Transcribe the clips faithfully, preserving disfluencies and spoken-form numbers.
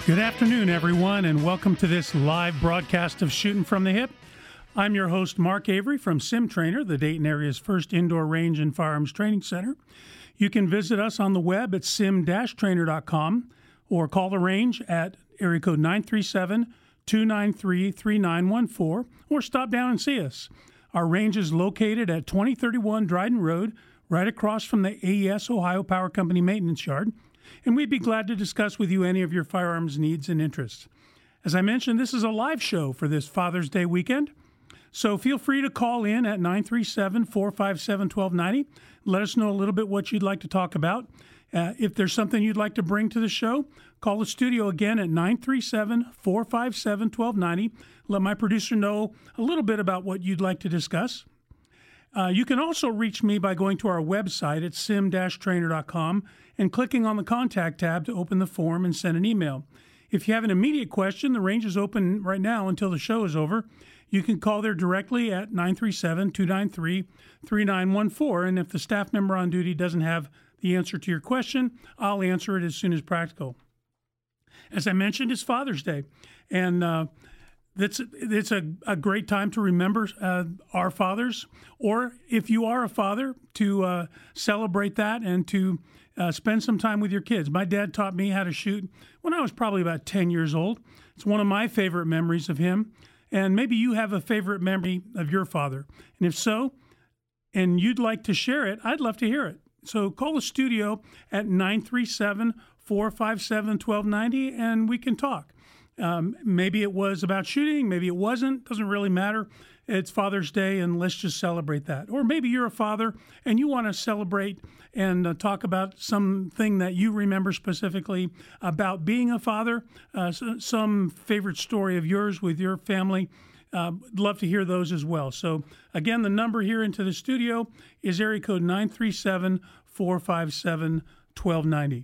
Good afternoon, everyone, and welcome to this live broadcast of Shooting from the Hip. I'm your host, Mark Avery from Sim Trainer, the Dayton area's first indoor range and firearms training center. You can visit us on the web at sim dash trainer dot com or call the range at area code nine three seven, two nine three, three nine one four or stop down and see us. Our range is located at twenty thirty-one Dryden Road, right across from the A E S Ohio Power Company maintenance yard, and we'd be glad to discuss with you any of your firearms needs and interests. As I mentioned, this is a live show for this Father's Day weekend, so feel free to call in at nine three seven, four five seven, one two nine zero. Let us know a little bit what you'd like to talk about. Uh, if there's something you'd like to bring to the show, call the studio again at nine three seven, four five seven, one two nine zero. Let my producer know a little bit about what you'd like to discuss. Uh, you can also reach me by going to our website at sim dash trainer dot com and clicking on the contact tab to open the form and send an email. If you have an immediate question, the range is open right now until the show is over. You can call there directly at nine three seven, two nine three, three nine one four, and if the staff member on duty doesn't have the answer to your question, I'll answer it as soon as practical. As I mentioned, it's Father's Day, and uh, It's, it's a, a great time to remember uh, our fathers, or if you are a father, to uh, celebrate that and to uh, spend some time with your kids. My dad taught me how to shoot when I was probably about ten years old. It's one of my favorite memories of him, and maybe you have a favorite memory of your father. And if so, and you'd like to share it, I'd love to hear it. So call the studio at nine three seven, four five seven, one two nine zero, and we can talk. Um, maybe it was about shooting, maybe it wasn't, doesn't really matter. It's Father's Day, and let's just celebrate that. Or maybe you're a father and you want to celebrate and uh, talk about something that you remember specifically about being a father, uh, some favorite story of yours with your family. Uh, love to hear those as well. So again, the number here into the studio is area code nine three seven, four five seven, one two nine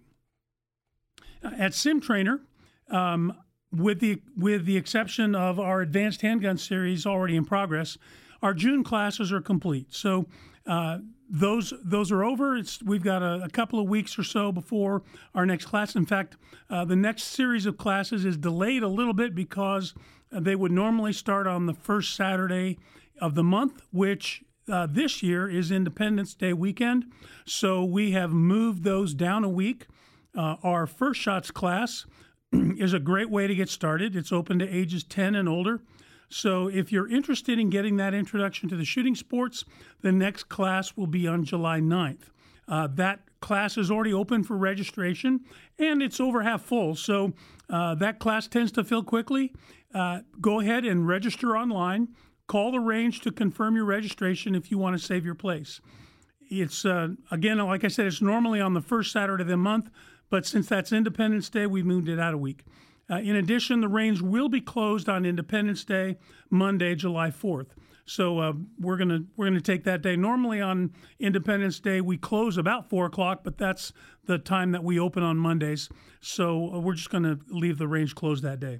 zero. At Sim Trainer, um, With the with the exception of our advanced handgun series already in progress, our June classes are complete. So uh, those those are over. It's, we've got a, a couple of weeks or so before our next class. In fact, uh, the next series of classes is delayed a little bit because they would normally start on the first Saturday of the month, which uh, this year is Independence Day weekend. So we have moved those down a week. Uh, our First Shots class is a great way to get started. It's open to ages ten and older. So if you're interested in getting that introduction to the shooting sports, the next class will be on July ninth. Uh, that class is already open for registration, and it's over half full. So uh, that class tends to fill quickly. Uh, go ahead and register online. Call the range to confirm your registration if you want to save your place. It's, uh, again, like I said, it's normally on the first Saturday of the month, but since that's Independence Day, we moved it out a week. Uh, in addition, the range will be closed on Independence Day, Monday, July fourth. So uh, we're gonna we're gonna take that day. Normally on Independence Day we close about four o'clock, but that's the time that we open on Mondays. So uh, we're just gonna leave the range closed that day.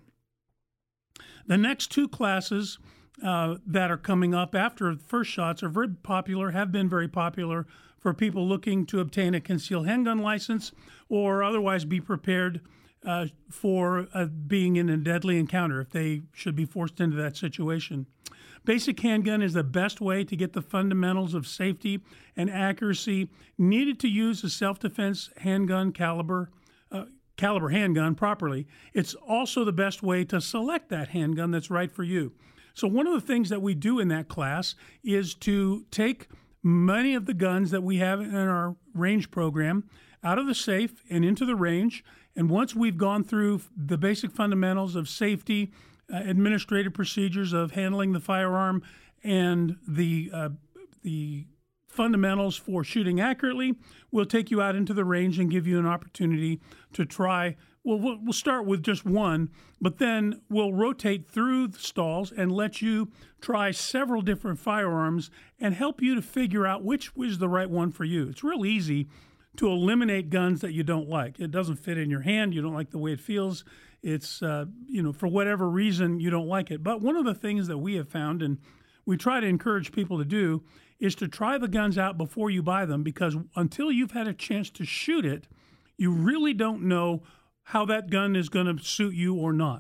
The next two classes uh, that are coming up after First Shots are very popular, have been very popular for people looking to obtain a concealed handgun license or otherwise be prepared uh, for uh, being in a deadly encounter if they should be forced into that situation. Basic handgun is the best way to get the fundamentals of safety and accuracy needed to use a self-defense handgun caliber uh, caliber handgun properly. It's also the best way to select that handgun that's right for you. So one of the things that we do in that class is to take many of the guns that we have in our range program out of the safe and into the range. And once we've gone through the basic fundamentals of safety, uh, administrative procedures of handling the firearm, and the uh, the fundamentals for shooting accurately, we'll take you out into the range and give you an opportunity to try. Well, we'll we'll start with just one, but then we'll rotate through the stalls and let you try several different firearms and help you to figure out which is the right one for you. It's real easy to eliminate guns that you don't like. It doesn't fit in your hand. You don't like the way it feels. It's, uh, you know, for whatever reason, you don't like it. But one of the things that we have found, and we try to encourage people to do, is to try the guns out before you buy them, because until you've had a chance to shoot it, you really don't know how that gun is going to suit you or not.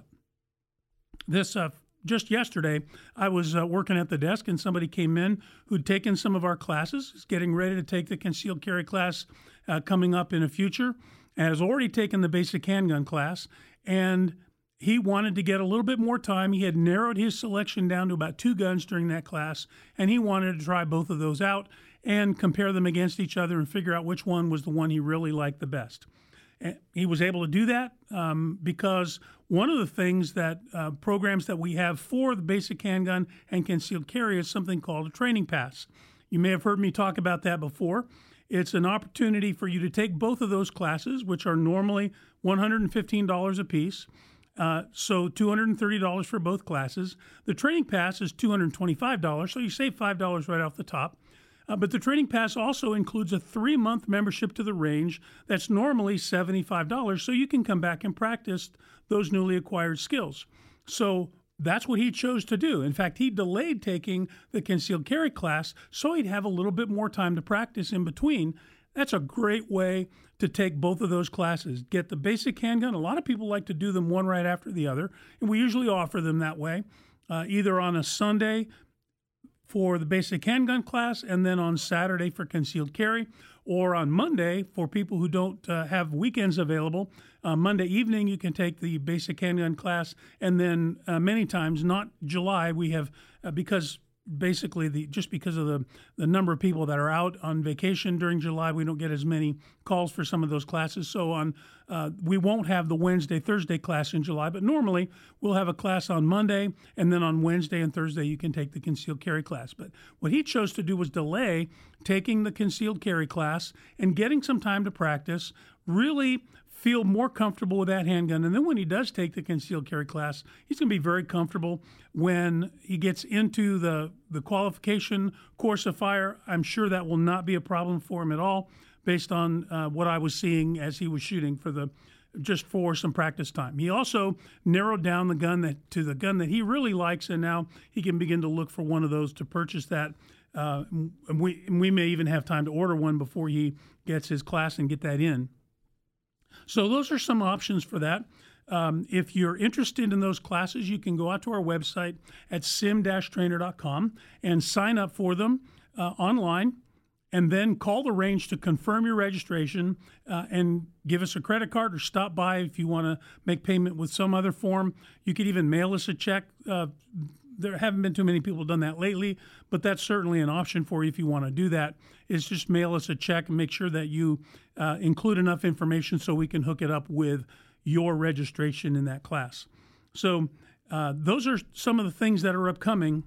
This uh, just yesterday, I was uh, working at the desk and somebody came in who'd taken some of our classes, is getting ready to take the concealed carry class uh, coming up in the future, and has already taken the basic handgun class, and he wanted to get a little bit more time. He had narrowed his selection down to about two guns during that class, and he wanted to try both of those out and compare them against each other and figure out which one was the one he really liked the best. And he was able to do that um, because one of the things that uh, programs that we have for the basic handgun and concealed carry is something called a training pass. You may have heard me talk about that before. It's an opportunity for you to take both of those classes, which are normally one hundred fifteen dollars a piece. Uh, so two hundred thirty dollars for both classes. The training pass is two hundred twenty-five dollars, so you save five dollars right off the top. Uh, but the training pass also includes a three-month membership to the range that's normally seventy-five dollars, so you can come back and practice those newly acquired skills. So that's what he chose to do. In fact, he delayed taking the concealed carry class so he'd have a little bit more time to practice in between. That's a great way to take both of those classes. Get the basic handgun. A lot of people like to do them one right after the other, and we usually offer them that way, uh, either on a Sunday for the basic handgun class and then on Saturday for concealed carry, or on Monday for people who don't uh, have weekends available. Uh, Monday evening you can take the basic handgun class, and then uh, many times, not July, we have, uh, because basically the just because of the, the number of people that are out on vacation during July, we don't get as many calls for some of those classes. So on uh, we won't have the Wednesday, Thursday class in July, but normally we'll have a class on Monday, and then on Wednesday and Thursday you can take the concealed carry class. But what he chose to do was delay taking the concealed carry class and getting some time to practice, really feel more comfortable with that handgun. And then when he does take the concealed carry class, he's going to be very comfortable when he gets into the, the qualification course of fire. I'm sure that will not be a problem for him at all, based on uh, what I was seeing as he was shooting for the just for some practice time. He also narrowed down the gun that to the gun that he really likes, and now he can begin to look for one of those to purchase that. Uh, and we, and we may even have time to order one before he gets his class and get that in. So those are some options for that. Um, if you're interested in those classes, you can go out to our website at sim dash trainer dot com and sign up for them uh, online, and then call the range to confirm your registration uh, and give us a credit card, or stop by if you want to make payment with some other form. You could even mail us a check. Uh, there haven't been too many people done that lately, but that's certainly an option for you if you want to do that, is just mail us a check and make sure that you uh, include enough information so we can hook it up with your registration in that class. So uh, those are some of the things that are upcoming.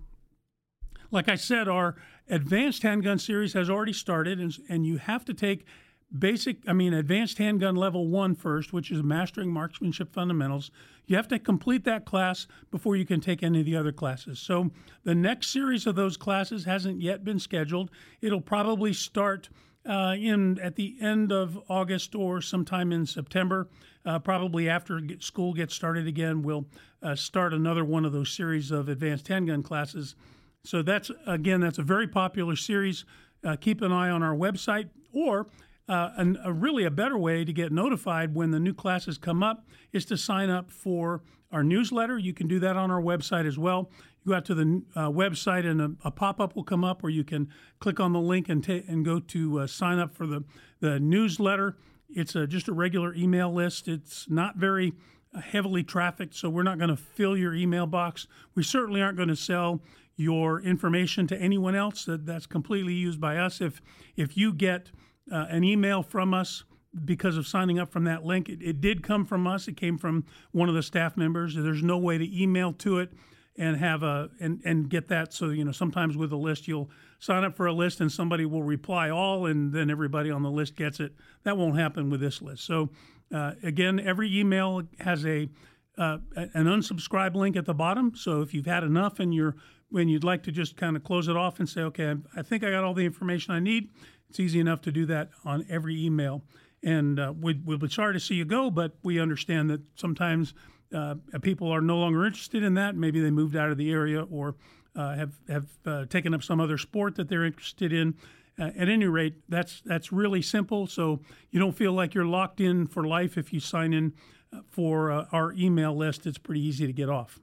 Like I said, our advanced handgun series has already started, and, and you have to take basic, I mean, advanced handgun level one first, which is mastering marksmanship fundamentals. You have to complete that class before you can take any of the other classes. So the next series of those classes hasn't yet been scheduled. It'll probably start uh, in at the end of August or sometime in September. Uh, probably after school gets started again, we'll uh, start another one of those series of advanced handgun classes. So that's, again, that's a very popular series. Uh, keep an eye on our website, or Uh, and a really a better way to get notified when the new classes come up is to sign up for our newsletter. You can do that on our website as well. You go out to the uh, website and a, a pop-up will come up where you can click on the link and, ta- and go to uh, sign up for the, the newsletter. It's a, just a regular email list. It's not very uh, heavily trafficked, so we're not going to fill your email box. We certainly aren't going to sell your information to anyone else. That, that's completely used by us. If, if you get Uh, an email from us because of signing up from that link, It, it did come from us. It came from one of the staff members. There's no way to email to it and have a and, and get that. So, you know, sometimes with a list, you'll sign up for a list and somebody will reply all, and then everybody on the list gets it. That won't happen with this list. So, uh, again, every email has a uh, an unsubscribe link at the bottom. So if you've had enough and you're when you'd like to just kind of close it off and say, okay, I think I got all the information I need, it's easy enough to do that on every email. And uh, we, we'll be sorry to see you go, but we understand that sometimes uh, people are no longer interested in that. Maybe they moved out of the area or uh, have, have uh, taken up some other sport that they're interested in. Uh, at any rate, that's that's really simple, so you don't feel like you're locked in for life if you sign in uh, for uh, our email list. It's pretty easy to get off.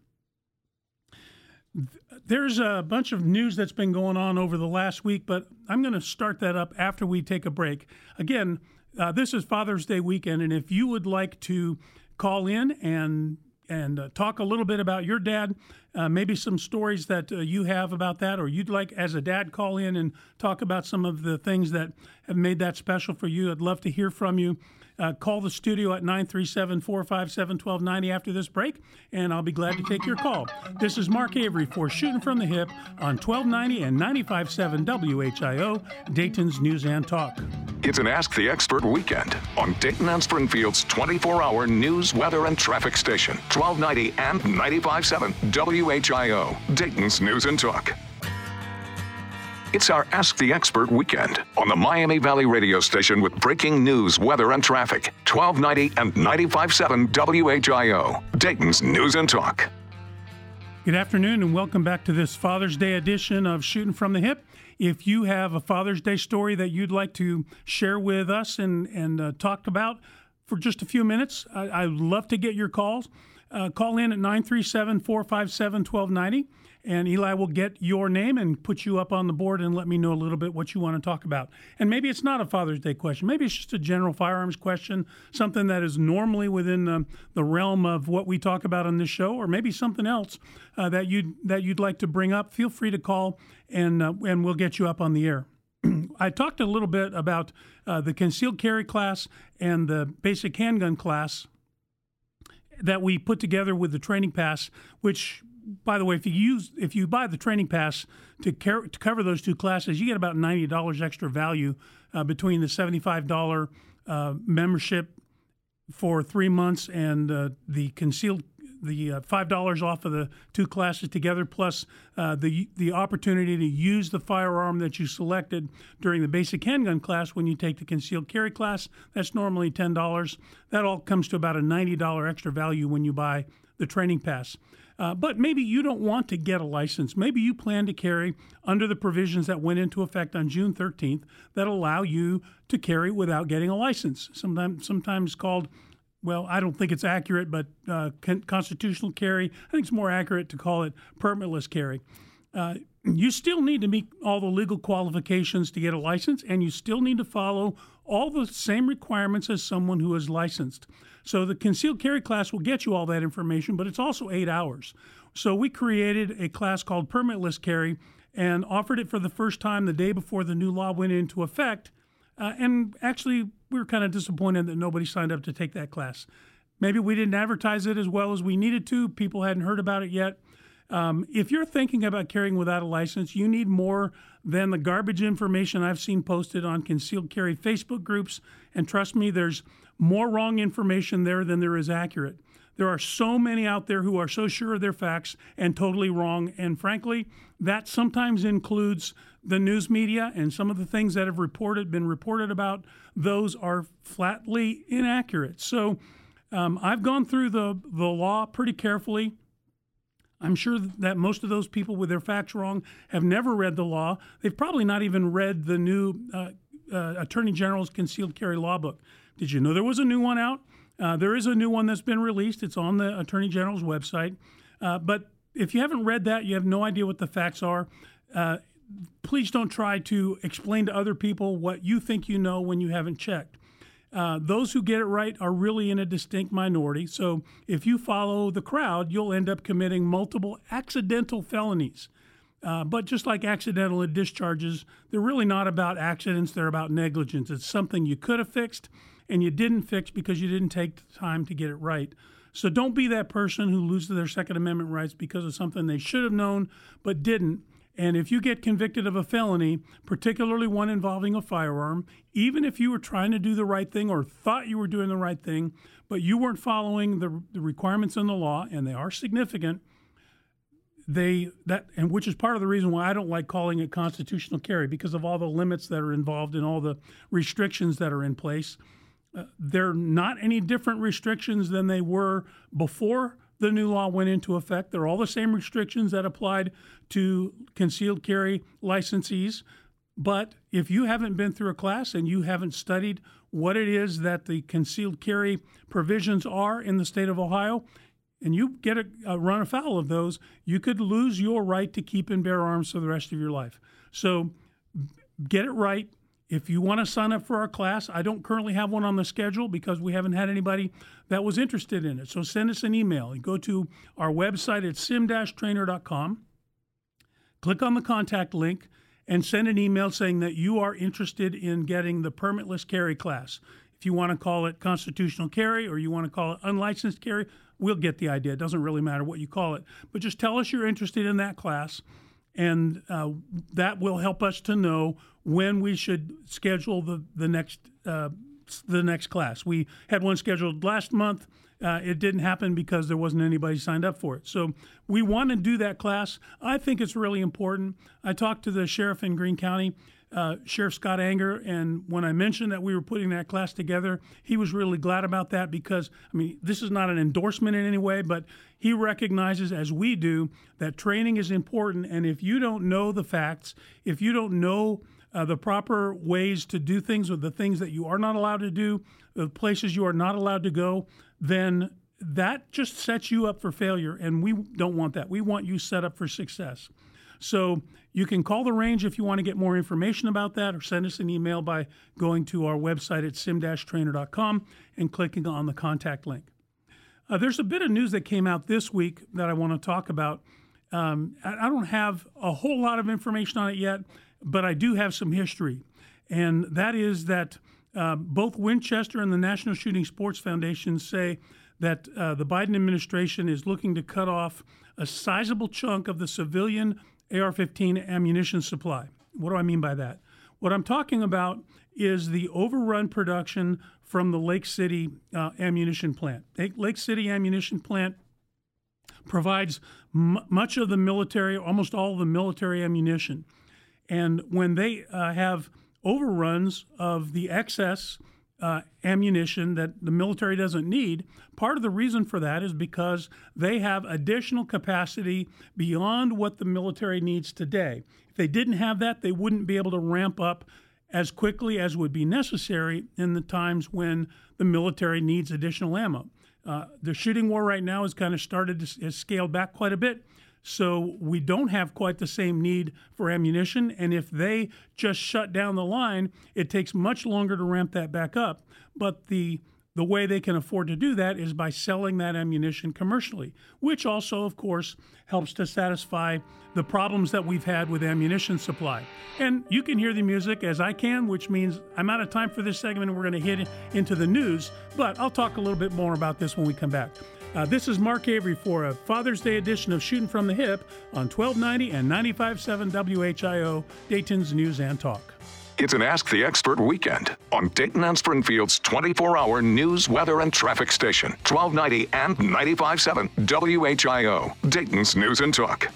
There's a bunch of news that's been going on over the last week, but I'm going to start that up after we take a break. Again, uh, this is Father's Day weekend, and if you would like to call in and and uh, talk a little bit about your dad, uh, maybe some stories that uh, you have about that, or you'd like as a dad call in and talk about some of the things that have made that special for you. I'd love to hear from you. Uh, call the studio at nine three seven, four five seven, one two nine zero after this break, and I'll be glad to take your call. This is Mark Avery for Shooting from the Hip on twelve ninety and ninety-five point seven W H I O, Dayton's News and Talk. It's an Ask the Expert weekend on Dayton and Springfield's twenty-four hour news, weather, and traffic station, twelve ninety and ninety-five point seven W H I O, Dayton's News and Talk. It's our Ask the Expert weekend on the Miami Valley radio station with breaking news, weather, and traffic. twelve ninety and ninety-five point seven W H I O, Dayton's News and Talk. Good afternoon and welcome back to this Father's Day edition of Shooting from the Hip. If you have a Father's Day story that you'd like to share with us and, and uh, talk about for just a few minutes, I, I'd love to get your calls. Uh, call in at nine three seven, four five seven, one two nine zero. And Eli will get your name and put you up on the board and let me know a little bit what you want to talk about. And maybe it's not a Father's Day question. Maybe it's just a general firearms question, something that is normally within the, the realm of what we talk about on this show, or maybe something else uh, that you'd that you'd like to bring up. Feel free to call, and uh, and we'll get you up on the air. I talked a little bit about uh, the concealed carry class and the basic handgun class that we put together with the training pass, which, by the way, if you use if you buy the training pass to, car- to cover those two classes, you get about ninety dollars extra value uh, between the seventy-five dollars uh, membership for three months and uh, the concealed the uh, five dollars off of the two classes together, plus uh, the the opportunity to use the firearm that you selected during the basic handgun class when you take the concealed carry class. That's normally ten dollars. That all comes to about a ninety dollars extra value when you buy the training pass. Uh, but maybe you don't want to get a license. Maybe you plan to carry under the provisions that went into effect on June thirteenth that allow you to carry without getting a license, sometimes sometimes called, well, I don't think it's accurate, but uh, con- constitutional carry. I think it's more accurate to call it permitless carry. Uh, you still need to meet all the legal qualifications to get a license, and you still need to follow all the same requirements as someone who is licensed. So the concealed carry class will get you all that information, but it's also eight hours. So we created a class called permitless carry and offered it for the first time the day before the new law went into effect. Uh, and actually, we were kind of disappointed that nobody signed up to take that class. Maybe we didn't advertise it as well as we needed to. People hadn't heard about it yet. Um, if you're thinking about carrying without a license, you need more than the garbage information I've seen posted on concealed carry Facebook groups. And trust me, there's more wrong information there than there is accurate. There are so many out there who are so sure of their facts and totally wrong. And frankly, that sometimes includes the news media, and some of the things that have reported, been reported about, those are flatly inaccurate. So um, I've gone through the, the law pretty carefully. I'm sure that most of those people with their facts wrong have never read the law. They've probably not even read the new uh, uh, Attorney General's concealed carry law book. Did you know there was a new one out? Uh, there is a new one that's been released. It's on the Attorney General's website. Uh, but if you haven't read that, you have no idea what the facts are. Uh, please don't try to explain to other people what you think you know when you haven't checked. Uh, those who get it right are really in a distinct minority. So if you follow the crowd, you'll end up committing multiple accidental felonies. Uh, but just like accidental discharges, they're really not about accidents. They're about negligence. It's something you could have fixed and you didn't fix because you didn't take the time to get it right. So don't be that person who loses their Second Amendment rights because of something they should have known but didn't. And if you get convicted of a felony, particularly one involving a firearm, even if you were trying to do the right thing or thought you were doing the right thing, but you weren't following the, the requirements in the law, and they are significant, they that and which is part of the reason why I don't like calling it constitutional carry, because of all the limits that are involved and all the restrictions that are in place. Uh, they're not any different restrictions than they were before the new law went into effect. They're all the same restrictions that applied to concealed carry licensees. But if you haven't been through a class and you haven't studied what it is that the concealed carry provisions are in the state of Ohio, and you get a, a run afoul of those, you could lose your right to keep and bear arms for the rest of your life. So get it right. If you want to sign up for our class, I don't currently have one on the schedule because we haven't had anybody that was interested in it. So send us an email. You go to our website at sim dash trainer dot com, click on the contact link, and send an email saying that you are interested in getting the permitless carry class. If you want to call it constitutional carry or you want to call it unlicensed carry, we'll get the idea. It doesn't really matter what you call it. But just tell us you're interested in that class, and uh, that will help us to know when we should schedule the, the next uh, the next class. We had one scheduled last month. Uh, it didn't happen because there wasn't anybody signed up for it. So we want to do that class. I think it's really important. I talked to the sheriff in Greene County, uh, Sheriff Scott Anger, and when I mentioned that we were putting that class together, he was really glad about that because, I mean, this is not an endorsement in any way, but he recognizes, as we do, that training is important. And if you don't know the facts, if you don't know Uh, the proper ways to do things, or the things that you are not allowed to do, the places you are not allowed to go, then that just sets you up for failure, and we don't want that. We want you set up for success. So you can call the range if you want to get more information about that, or send us an email by going to our website at sim dash trainer dot com and clicking on the contact link. Uh, there's a bit of news that came out this week that I want to talk about. Um, I, I don't have a whole lot of information on it yet, but I do have some history, and that is that uh, both Winchester and the National Shooting Sports Foundation say that uh, the Biden administration is looking to cut off a sizable chunk of the civilian A R fifteen ammunition supply. What do I mean by that? What I'm talking about is the overrun production from the Lake City uh, ammunition plant. Lake City ammunition plant provides m- much of the military, almost all of the military ammunition. And when they uh, have overruns of the excess uh, ammunition that the military doesn't need, part of the reason for that is because they have additional capacity beyond what the military needs today. If they didn't have that, they wouldn't be able to ramp up as quickly as would be necessary in the times when the military needs additional ammo. Uh, the shooting war right now has kind of started to has scaled back quite a bit. So we don't have quite the same need for ammunition. And if they just shut down the line, it takes much longer to ramp that back up. But the the way they can afford to do that is by selling that ammunition commercially, which also, of course, helps to satisfy the problems that we've had with ammunition supply. And you can hear the music as I can, which means I'm out of time for this segment and we're going to hit into the news. But I'll talk a little bit more about this when we come back. Uh, this is Mark Avery for a Father's Day edition of Shooting from the Hip on twelve ninety and ninety-five point seven W H I O, Dayton's News and Talk. It's an Ask the Expert weekend on Dayton and Springfield's twenty-four hour news, weather, and traffic station, twelve ninety and ninety-five point seven W H I O, Dayton's News and Talk.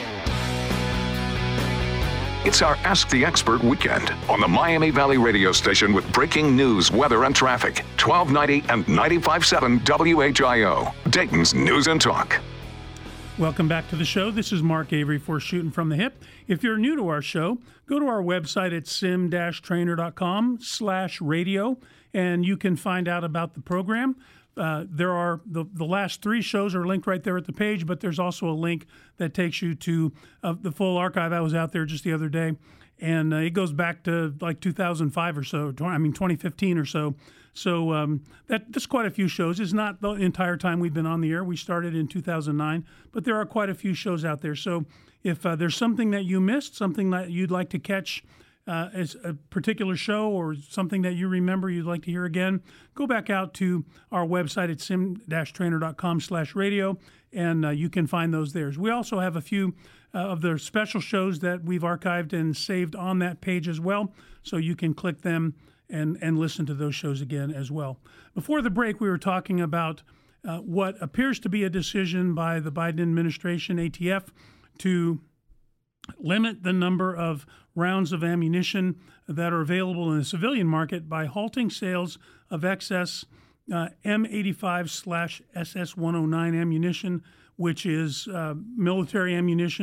It's our Ask the Expert weekend on the Miami Valley radio station with breaking news, weather, and traffic. twelve ninety and ninety-five point seven W H I O, Dayton's News and Talk. Welcome back to the show. This is Mark Avery for Shooting from the Hip. If you're new to our show, go to our website at sim dash trainer dot com slash radio, and you can find out about the program. Uh, there are the, the last three shows are linked right there at the page, but there's also a link that takes you to uh, the full archive. I was out there just the other day, and uh, it goes back to like two thousand five or so, I mean twenty fifteen or so. So um, that that's quite a few shows. It's not the entire time we've been on the air. We started in two thousand nine, but there are quite a few shows out there. So if uh, there's something that you missed, something that you'd like to catch uh, as a particular show, or something that you remember you'd like to hear again, go back out to our website at sim dash trainer dot com slash radio, and uh, you can find those there. We also have a few uh, of the special shows that we've archived and saved on that page as well, so you can click them and, and listen to those shows again as well. Before the break, we were talking about uh, what appears to be a decision by the Biden administration, A T F, to limit the number of rounds of ammunition that are available in the civilian market by halting sales of excess uh, M eighty-five slash S S one oh nine ammunition, which is uh, military ammunition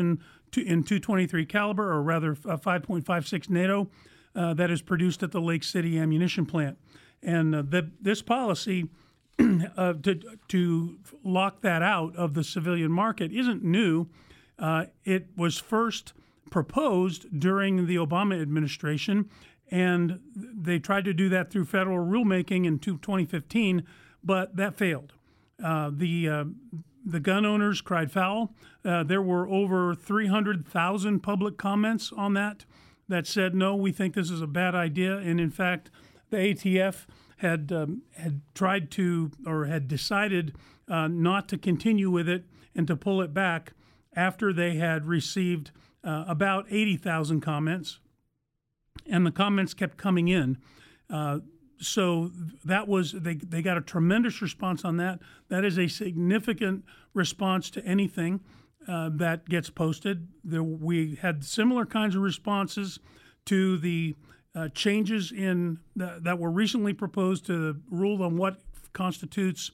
two, in two twenty-three caliber, or rather uh, five point five six NATO, uh, that is produced at the Lake City ammunition plant. And uh, the, this policy uh, to, to lock that out of the civilian market isn't new. Uh, it was first proposed during the Obama administration, and they tried to do that through federal rulemaking in twenty fifteen, but that failed. Uh, the uh, the gun owners cried foul. Uh, there were over three hundred thousand public comments on that that said, no, we think this is a bad idea. And in fact, the A T F had um, had tried to, or had decided uh, not to continue with it and to pull it back after they had received uh, about eighty thousand comments, and the comments kept coming in. Uh, so that was, they, they got a tremendous response on that. That is a significant response to anything uh, that gets posted. There, we had similar kinds of responses to the uh, changes in the, that were recently proposed to the rule on what constitutes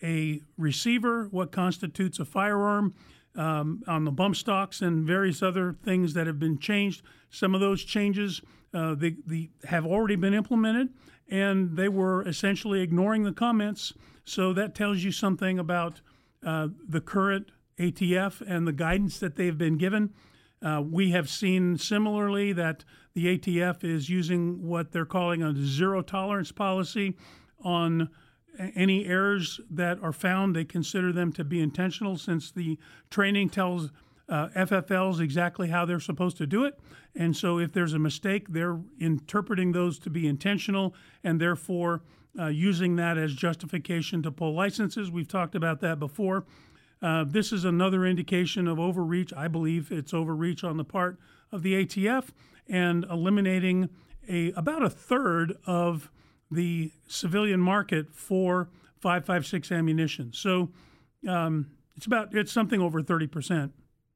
a receiver, what constitutes a firearm, um, on the bump stocks and various other things that have been changed. Some of those changes uh, the, the, have already been implemented, and they were essentially ignoring the comments. So that tells you something about uh, the current A T F and the guidance that they've been given. Uh, we have seen similarly that the A T F is using what they're calling a zero tolerance policy on any errors that are found. They consider them to be intentional, since the training tells uh, F F Ls exactly how they're supposed to do it. And so if there's a mistake, they're interpreting those to be intentional, and therefore uh, using that as justification to pull licenses. We've talked about that before. Uh, this is another indication of overreach. I believe it's overreach on the part of the A T F, and eliminating a about a third of the civilian market for five five six ammunition. So um, it's about it's something over thirty percent.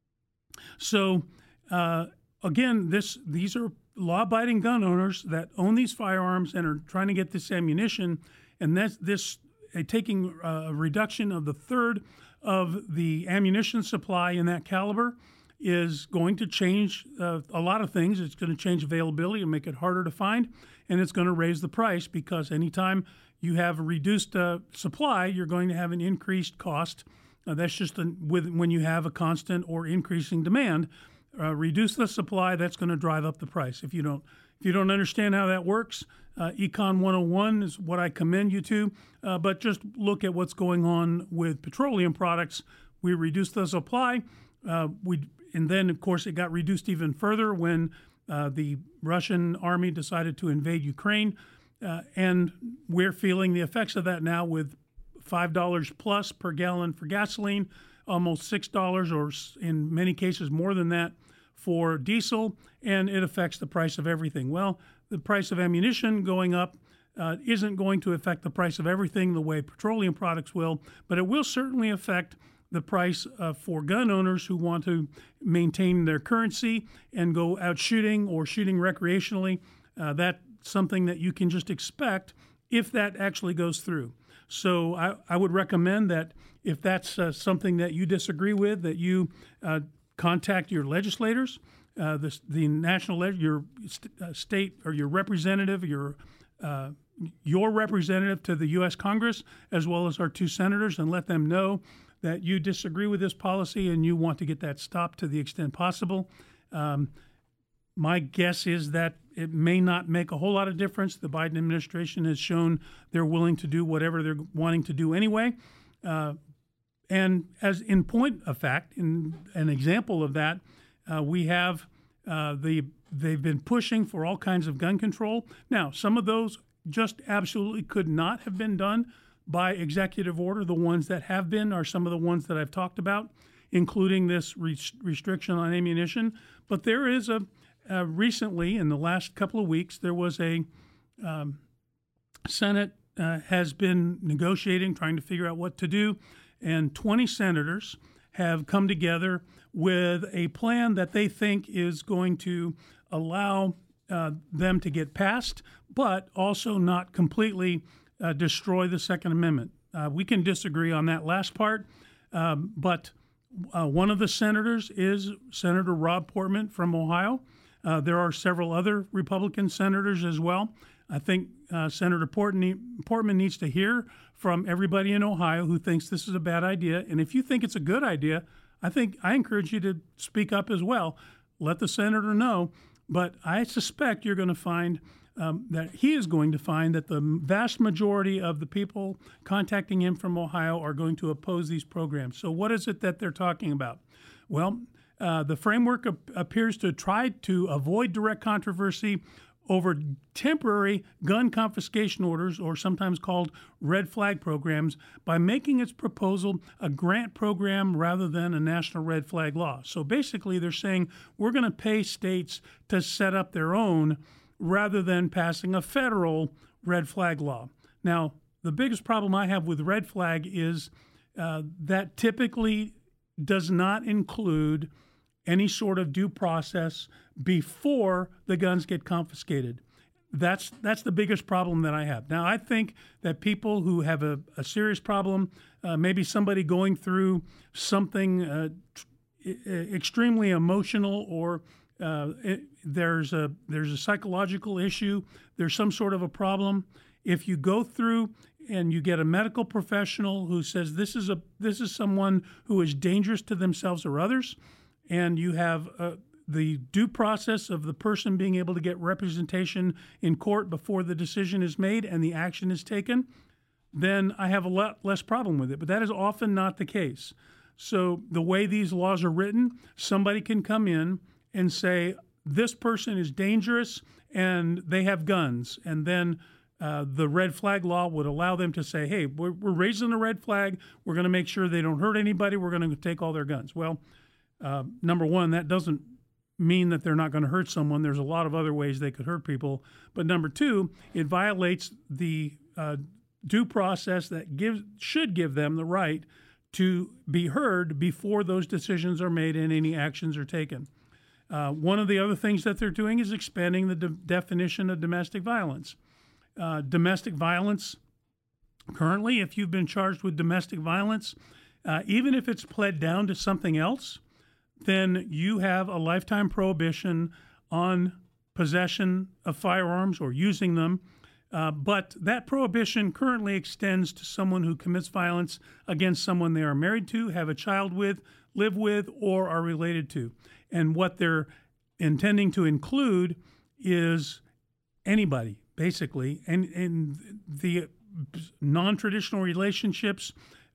So uh, again, this these are law-abiding gun owners that own these firearms and are trying to get this ammunition, and that's this uh, taking a reduction of the third of the ammunition supply in that caliber is going to change uh, a lot of things. It's going to change availability and make it harder to find, and it's going to raise the price, because anytime you have a reduced uh, supply, you're going to have an increased cost. Uh, that's just a, with when you have a constant or increasing demand. Uh, reduce the supply, that's going to drive up the price. If you don't, if you don't understand how that works, uh, Econ one oh one is what I commend you to. Uh, but just look at what's going on with petroleum products. We reduce the supply. Uh, we and then of course it got reduced even further when uh, the Russian army decided to invade Ukraine, uh, and we're feeling the effects of that now with five dollars plus per gallon for gasoline, almost six dollars, or in many cases more than that, for diesel, and it affects the price of everything. Well, the price of ammunition going up uh, isn't going to affect the price of everything the way petroleum products will, but it will certainly affect the price uh, for gun owners who want to maintain their currency and go out shooting or shooting recreationally. Uh, that's something that you can just expect if that actually goes through. So I, I would recommend that if that's uh, something that you disagree with, that you uh, contact your legislators, uh, the, the national, leg- your st- uh, state or your representative, your uh, your representative to the U S Congress, as well as our two senators, and let them know that you disagree with this policy and you want to get that stopped to the extent possible. Um, my guess is that it may not make a whole lot of difference. The Biden administration has shown they're willing to do whatever they're wanting to do anyway. Uh, and as in point of fact, in an example of that, uh, we have uh, the they've been pushing for all kinds of gun control. Now, some of those just absolutely could not have been done by executive order. The ones that have been are some of the ones that I've talked about, including this re- restriction on ammunition. But there is a uh, recently, in the last couple of weeks, there was a um, Senate uh, has been negotiating, trying to figure out what to do, and twenty senators have come together with a plan that they think is going to allow uh, them to get passed, but also not completely uh, destroy the Second Amendment. Uh, we can disagree on that last part, um, but Uh, one of the senators is Senator Rob Portman from Ohio. Uh, there are several other Republican senators as well. I think uh, Senator Portman, Portman needs to hear from everybody in Ohio who thinks this is a bad idea. And if you think it's a good idea, I think I encourage you to speak up as well. Let the senator know. But I suspect you're going to find um, that he is going to find that the vast majority of the people contacting him from Ohio are going to oppose these programs. So what is it that they're talking about? Well, uh, the framework ap- appears to try to avoid direct controversy over temporary gun confiscation orders, or sometimes called red flag programs, by making its proposal a grant program rather than a national red flag law. So basically they're saying we're going to pay states to set up their own rather than passing a federal red flag law. Now, the biggest problem I have with red flag is uh, that typically does not include any sort of due process before the guns get confiscated. That's that's the biggest problem that I have. Now, I think that people who have a, a serious problem, uh, maybe somebody going through something uh, tr- extremely emotional, or uh, it, there's a there's a psychological issue, there's some sort of a problem. If you go through and you get a medical professional who says this is a this is someone who is dangerous to themselves or others, and you have uh, the due process of the person being able to get representation in court before the decision is made and the action is taken, then I have a lot less problem with it. But that is often not the case. So the way these laws are written, somebody can come in and say, this person is dangerous and they have guns. And then uh, the red flag law would allow them to say, hey, we're, we're raising the red flag. We're going to make sure they don't hurt anybody. We're going to take all their guns. Well, uh, number one, that doesn't mean that they're not going to hurt someone. There's a lot of other ways they could hurt people. But number two, it violates the uh, due process that gives should give them the right to be heard before those decisions are made and any actions are taken. Uh, one of the other things that they're doing is expanding the de- definition of domestic violence. Uh, domestic violence, currently, if you've been charged with domestic violence, uh, even if it's pled down to something else, then you have a lifetime prohibition on possession of firearms or using them. Uh, but that prohibition currently extends to someone who commits violence against someone they are married to, have a child with, live with, or are related to. And what they're intending to include is anybody, basically, and, and the non-traditional relationships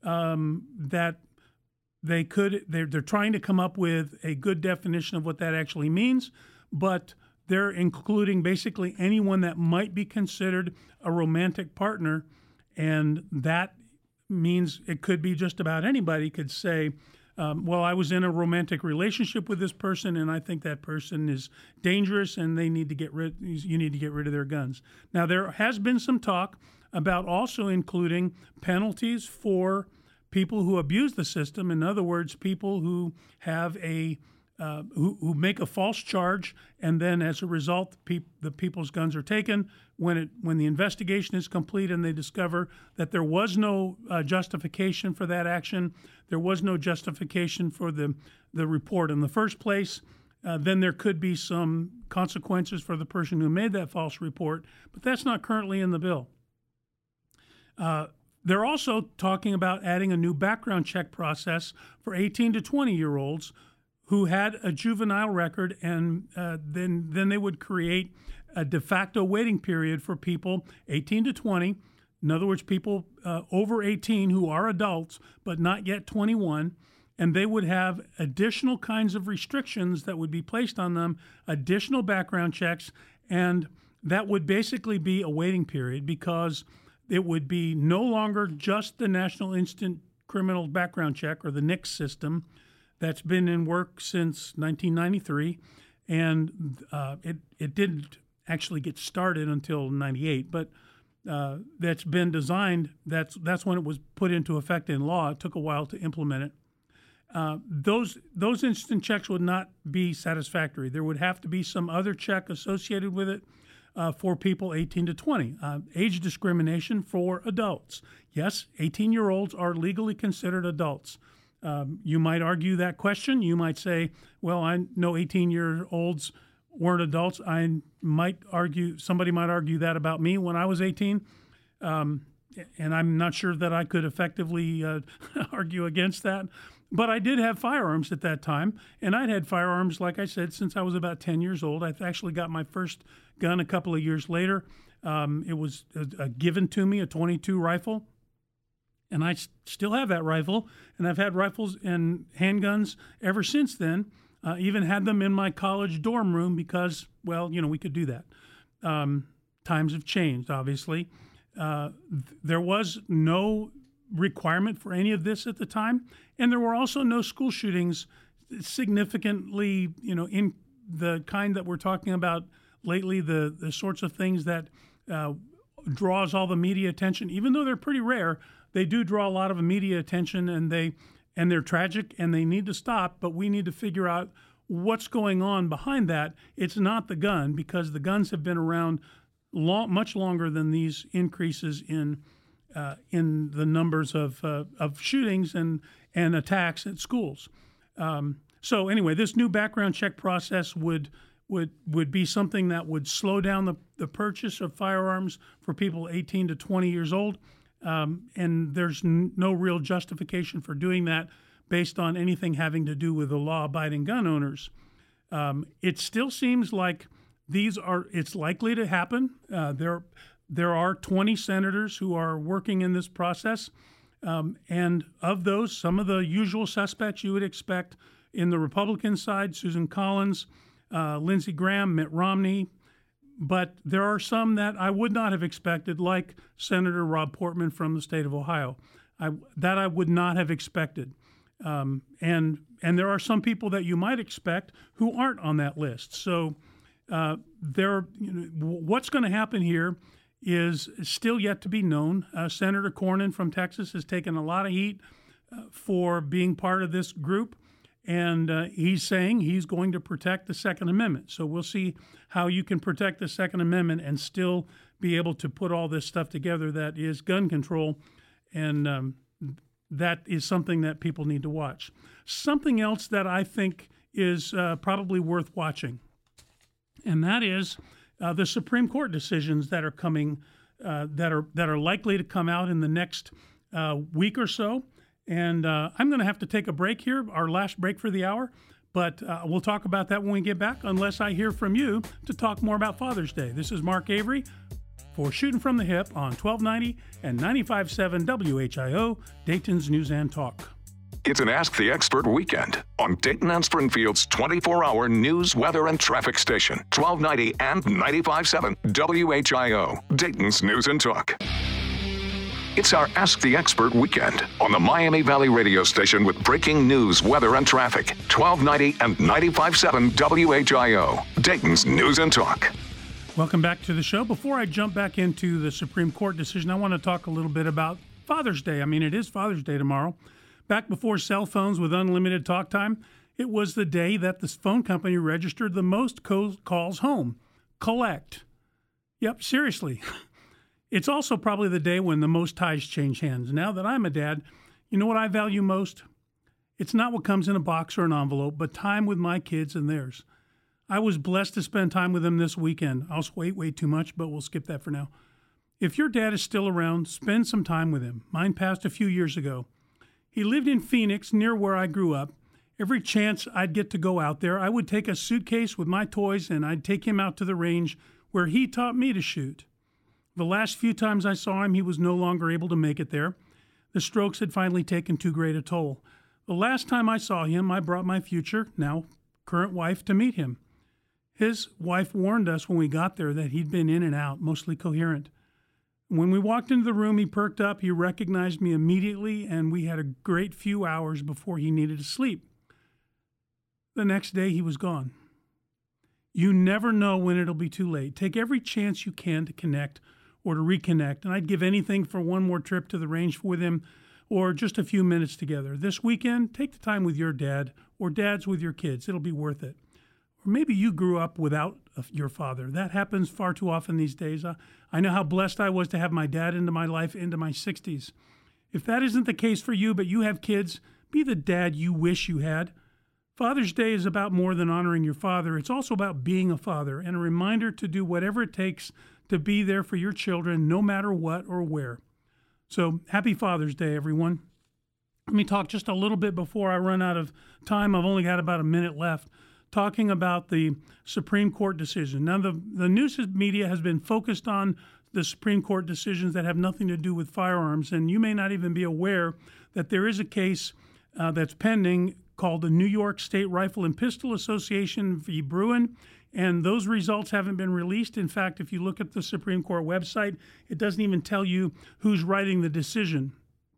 um, that They could, they're, they're trying to come up with a good definition of what that actually means, but they're including basically anyone that might be considered a romantic partner. And that means it could be just about anybody could say, um, well, I was in a romantic relationship with this person, and I think that person is dangerous, and they need to get rid, you need to get rid of their guns. Now, there has been some talk about also including penalties for people who abuse the system. In other words, people who have a uh, who, who make a false charge, and then as a result, pe- the people's guns are taken. When it when the investigation is complete and they discover that there was no uh, justification for that action, there was no justification for the the report in the first place, uh, then there could be some consequences for the person who made that false report. But that's not currently in the bill. Uh, They're also talking about adding a new background check process for eighteen to twenty-year-olds who had a juvenile record, and uh, then then they would create a de facto waiting period for people eighteen to twenty. In other words, people uh, over eighteen who are adults but not yet twenty-one, and they would have additional kinds of restrictions that would be placed on them, additional background checks, and that would basically be a waiting period, because it would be no longer just the National Instant Criminal Background Check, or the N I C S system, that's been in work since nineteen ninety-three, and uh, it it didn't actually get started until ninety-eight, but uh, that's been designed. That's that's when it was put into effect in law. It took a while to implement it. Uh, those those instant checks would not be satisfactory. There would have to be some other check associated with it. Uh, for people eighteen to twenty. Uh, age discrimination for adults. Yes, eighteen-year-olds are legally considered adults. Um, you might argue that question. You might say, well, I know eighteen-year-olds weren't adults. I might argue, somebody might argue that about me when I was eighteen. Um, and I'm not sure that I could effectively uh, argue against that. But I did have firearms at that time, and I'd had firearms, like I said, since I was about ten years old. I actually got my first gun a couple of years later. Um, it was a, a given to me, a twenty-two rifle, and I s- still have that rifle, and I've had rifles and handguns ever since then. Uh, even had them in my college dorm room because, well, you know, we could do that. Um, times have changed, obviously. Uh, th- there was no requirement for any of this at the time, and there were also no school shootings significantly, you know, in the kind that we're talking about lately, the the sorts of things that uh, draws all the media attention. Even though they're pretty rare, they do draw a lot of media attention, and they and they're tragic, and they need to stop. But we need to figure out what's going on behind that. It's not the gun, because the guns have been around long, much longer than these increases in uh, in the numbers of uh, of shootings and and attacks at schools. Um, so anyway, this new background check process would would would be something that would slow down the, the purchase of firearms for people eighteen to twenty years old. Um, and there's n- no real justification for doing that based on anything having to do with the law-abiding gun owners. Um, it still seems like these are, it's likely to happen. Uh, there, there are twenty senators who are working in this process. Um, and of those, some of the usual suspects you would expect in the Republican side, Susan Collins, uh, Lindsey Graham, Mitt Romney. But there are some that I would not have expected, like Senator Rob Portman from the state of Ohio. I, that I would not have expected. Um, and and there are some people that you might expect who aren't on that list. So uh, there, you know, what's going to happen here is still yet to be known. Uh, Senator Cornyn from Texas has taken a lot of heat uh, for being part of this group. And uh, he's saying he's going to protect the Second Amendment. So we'll see how you can protect the Second Amendment and still be able to put all this stuff together that is gun control. And um, that is something that people need to watch. Something else that I think is uh, probably worth watching, and that is uh, the Supreme Court decisions that are coming, uh, that are that are likely to come out in the next uh, week or so. And uh, I'm going to have to take a break here, our last break for the hour, but uh, we'll talk about that when we get back, unless I hear from you to talk more about Father's Day. This is Mark Avery for Shooting from the Hip on twelve ninety and ninety-five point seven W H I O, Dayton's News and Talk. It's an Ask the Expert weekend on Dayton and Springfield's twenty-four hour news, weather, and traffic station, twelve ninety and ninety-five point seven W H I O, Dayton's News and Talk. It's our Ask the Expert weekend on the Miami Valley radio station with breaking news, weather, and traffic. twelve ninety and ninety-five point seven W H I O, Dayton's News and Talk. Welcome back to the show. Before I jump back into the Supreme Court decision, I want to talk a little bit about Father's Day. I mean, it is Father's Day tomorrow. Back before cell phones with unlimited talk time, it was the day that the phone company registered the most co- calls home. Collect. Yep, seriously. It's also probably the day when the most ties change hands. Now that I'm a dad, you know what I value most? It's not what comes in a box or an envelope, but time with my kids and theirs. I was blessed to spend time with them this weekend. I'll wait way too much, but we'll skip that for now. If your dad is still around, spend some time with him. Mine passed a few years ago. He lived in Phoenix, near where I grew up. Every chance I'd get to go out there, I would take a suitcase with my toys and I'd take him out to the range where he taught me to shoot. The last few times I saw him, he was no longer able to make it there. The strokes had finally taken too great a toll. The last time I saw him, I brought my future, now current wife, to meet him. His wife warned us when we got there that he'd been in and out, mostly coherent. When we walked into the room, he perked up, he recognized me immediately, and we had a great few hours before he needed to sleep. The next day, he was gone. You never know when it'll be too late. Take every chance you can to connect or to reconnect, and I'd give anything for one more trip to the range with him or just a few minutes together. This weekend, take the time with your dad or dads with your kids. It'll be worth it. Or maybe you grew up without your father. That happens far too often these days. I, I know how blessed I was to have my dad into my life into my sixties. If that isn't the case for you, but you have kids, Be the dad you wish you had. Father's Day is about more than honoring your father. It's also about being a father and a reminder to do whatever it takes to be there for your children, no matter what or where. So happy Father's Day, everyone. Let me talk just a little bit before I run out of time. I've only got about a minute left, talking about the Supreme Court decision. Now, the, the news media has been focused on the Supreme Court decisions that have nothing to do with firearms, and you may not even be aware that there is a case uh, that's pending called the New York State Rifle and Pistol Association v. Bruen, and those results haven't been released. In fact, if you look at the Supreme Court website, it doesn't even tell you who's writing the decision.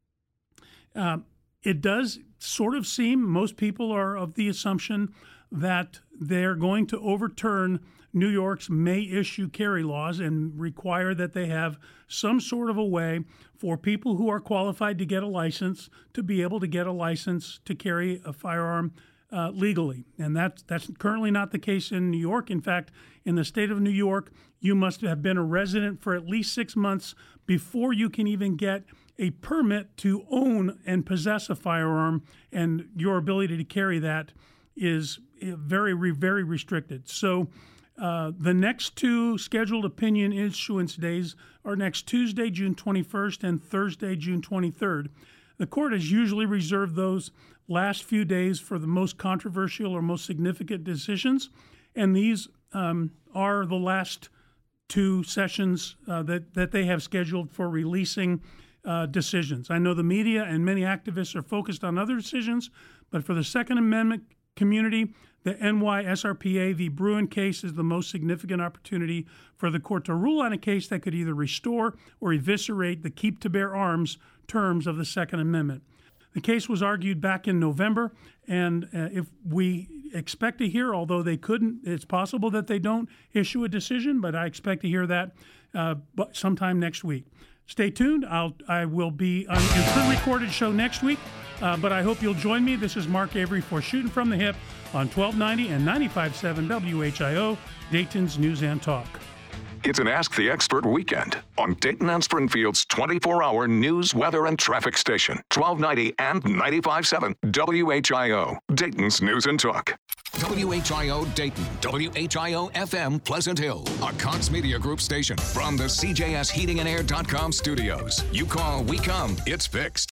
Uh, it does sort of seem, most people are of the assumption that they're going to overturn New York's May issue carry laws and require that they have some sort of a way for people who are qualified to get a license to be able to get a license to carry a firearm uh, legally. And that's, that's currently not the case in New York. In fact, in the state of New York, you must have been a resident for at least six months before you can even get a permit to own and possess a firearm, and your ability to carry that is very, very restricted. So uh, the next two scheduled opinion issuance days are next Tuesday, June twenty-first, and Thursday, June twenty-third. The court has usually reserved those last few days for the most controversial or most significant decisions, and these um, are the last two sessions uh, that, that they have scheduled for releasing uh, decisions. I know the media and many activists are focused on other decisions, but for the Second Amendment community, the N Y S R P A v. Bruen case is the most significant opportunity for the court to rule on a case that could either restore or eviscerate the keep to bear arms terms of the Second Amendment. The case was argued back in November, and uh, if we expect to hear, although they couldn't, it's possible that they don't issue a decision, but I expect to hear that uh, sometime next week. Stay tuned. I'll, I will be on a pre-recorded show next week, uh, but I hope you'll join me. This is Mark Avery for Shooting from the Hip on twelve ninety and ninety-five point seven W H I O, Dayton's News and Talk. It's an Ask the Expert weekend on Dayton and Springfield's twenty-four hour news, weather, and traffic station, twelve ninety and ninety-five point seven W H I O, Dayton's News and Talk. W H I O Dayton, W H I O F M Pleasant Hill, a Cox Media Group station from the C J S Heating and Air dot com studios. You call, we come, it's fixed.